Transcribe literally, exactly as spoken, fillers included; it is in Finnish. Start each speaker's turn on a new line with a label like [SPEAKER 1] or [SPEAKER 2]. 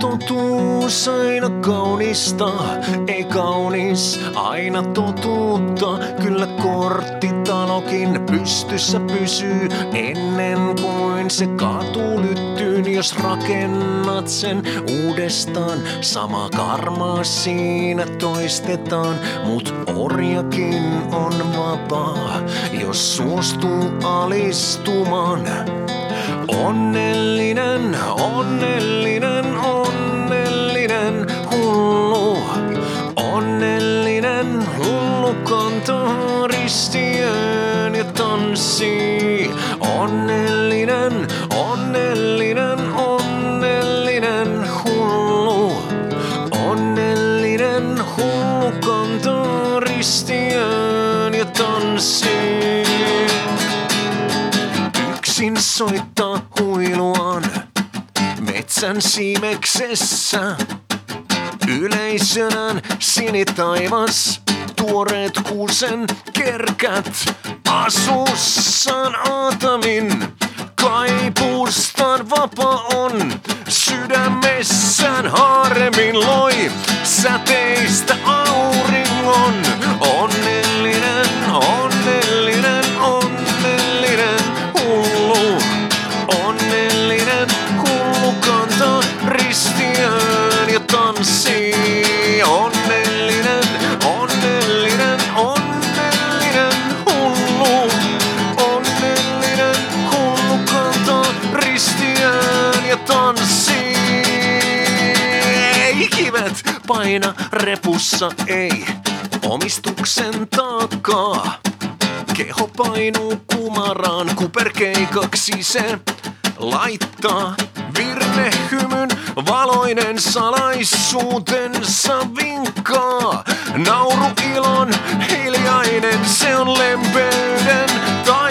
[SPEAKER 1] totuus aina kaunista, ei kaunis aina totuutta. Kyllä korttitalokin pystyssä pysyy ennen kuin se kaatuu lyttyyn. Jos rakennat sen uudestaan, sama karma siinä toistetaan. Mut orjakin on vapaa, jos suostuu alistumaan. Onnellinen, onnellinen, onnellinen hullu. Onnellinen hullu kantaa ristiään ja tanssii. Onnellinen, onnellinen, onnellinen hullu. Onnellinen hullu kantaa ristiään ja tanssii. Yksin soittaa huiluaan metsän siimeksessä. Yleisönään sinitaivas, tuoreet kuusen kerkät. Asussaan aatamin, kaipuustaan vapaa on. Sydämessään harmin loi säteistä auringon. Onnellinen, onnellinen, onnellinen hullu. Onnellinen hullu kantaa ristiään ja tanssii. Onnellinen, onnellinen, onnellinen hullu. Onnellinen hullu kantaa ristiään ja tanssii. Ei kivet paina repussa, ei omistuksen takaa. Keho painuu kumaraan, kuperkeikaksi se laittaa. Virnehymyn valoinen salaisuutensa vinkkaa. Nauru ilon hiljainen, se on lempeyden tai